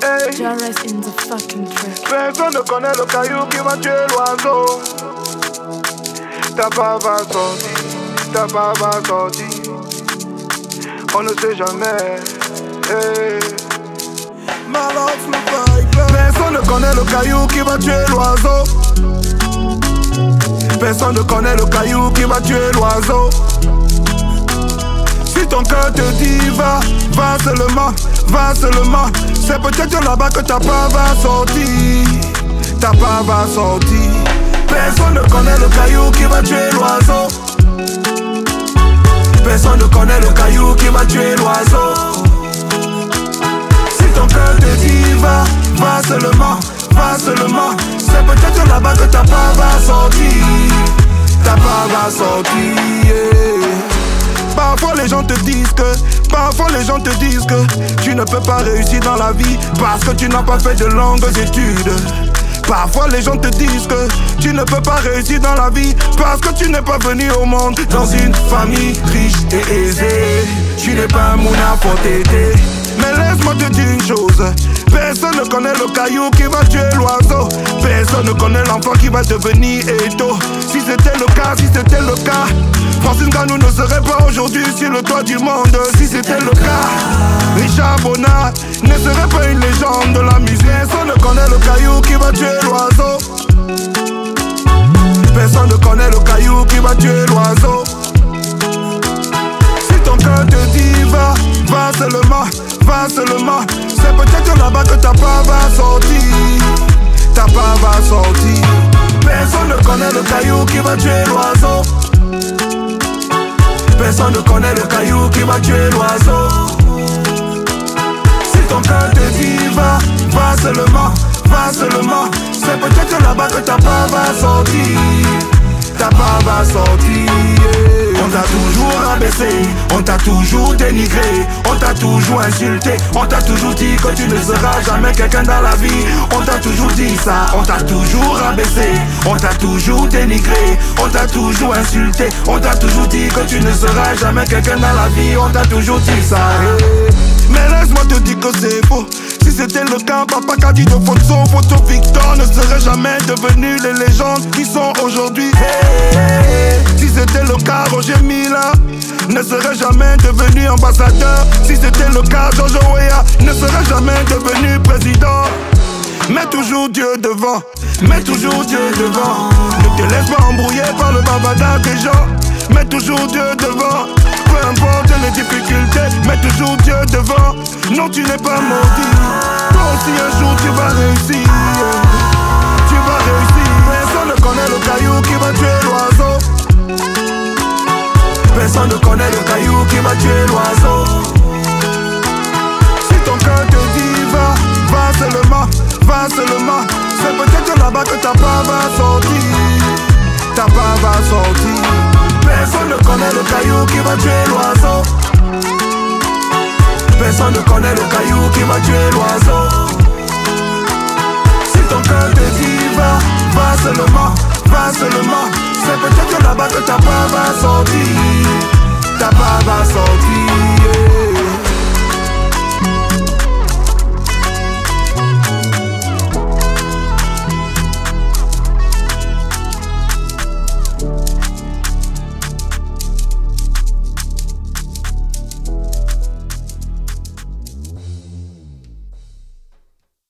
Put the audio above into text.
Hey. Jarres in the fucking track. Personne ne connaît le caillou qui va tuer l'oiseau. Ta papa sorti, ta papa sorti. On ne sait jamais. Hey. Personne ne connaît le caillou qui va tuer l'oiseau. Personne ne connaît le caillou qui va tuer l'oiseau. Si ton cœur te dit va, va seulement, va seulement. C'est peut-être là-bas que ta part va sortir. Ta part va sortir. Personne ne connaît le caillou qui va tuer l'oiseau. Personne ne connaît le caillou qui va tuer l'oiseau. Si ton cœur te dit va, va seulement, va seulement. C'est peut-être là-bas que ta part va sortir. Ta part va sortir, yeah. Parfois les gens te disent que, parfois les gens te disent que tu ne peux pas réussir dans la vie parce que tu n'as pas fait de longues études. Parfois les gens te disent que tu ne peux pas réussir dans la vie parce que tu n'es pas venu au monde dans une famille riche et aisée. Tu n'es pas un mouna pour t'aider. Mais laisse-moi te dire une chose. Personne ne connaît le caillou qui va tuer l'oiseau. Personne ne connaît l'enfant qui va devenir étau. Si c'était le cas, si c'était le cas, Francine Ganou ne serait pas aujourd'hui sur le toit du monde. Si c'était le cas, Richard Bonnat ne serait pas une légende de la musique. Personne ne connaît le caillou qui va tuer l'oiseau. Personne ne connaît le caillou qui va tuer l'oiseau. Si ton cœur te dit va, va seulement, va seulement. C'est peut-être là-bas que ta part va sortir. Ta part va sortir. Personne ne connaît le caillou qui va tuer l'oiseau. Personne ne connaît le caillou qui va tuer l'oiseau. Si ton cœur te dit va, va seulement, va seulement. C'est peut-être là-bas que ta part va sortir. Ta part va sortir, yeah. On t'a toujours rabaissé, on t'a toujours dénigré, on t'a toujours insulté, on t'a toujours dit que tu ne seras jamais quelqu'un dans la vie. On t'a toujours dit ça, on t'a toujours rabaissé, on t'a toujours dénigré, on t'a toujours insulté, on t'a toujours dit que tu ne seras jamais quelqu'un dans la vie. On t'a toujours dit ça, yeah. Mais laisse-moi te dire que c'est faux. Si c'était le cas, Papa Kadi de Photo Victor ne serait jamais devenu les légendes qui sont aujourd'hui. Hey, si c'était le cas, Roger Mila ne serait jamais devenu ambassadeur. Si c'était le cas, George Weah ne serait jamais devenu président. Mets toujours Dieu devant, mets toujours Dieu devant. Ne te laisse pas embrouiller par le bavardage des gens. Mets toujours Dieu devant. Peu importe les difficultés, mets toujours Dieu devant. Non, tu n'es pas maudit. Toi aussi un jour tu vas réussir. Tu vas réussir. Personne ne connaît le caillou qui va tuer l'oiseau. Personne ne connaît le caillou qui va tuer l'oiseau. Si ton cœur te dit va, va seulement, va seulement. C'est peut-être là-bas que ta part va sortir. Ta part va sortir. Personne ne connaît le caillou qui va tuer l'oiseau. Personne ne connaît le caillou qui va tuer l'oiseau. Si ton cœur te dit va, va seulement, va seulement. C'est peut-être là-bas que ta part va sortir. Ta part va sortir.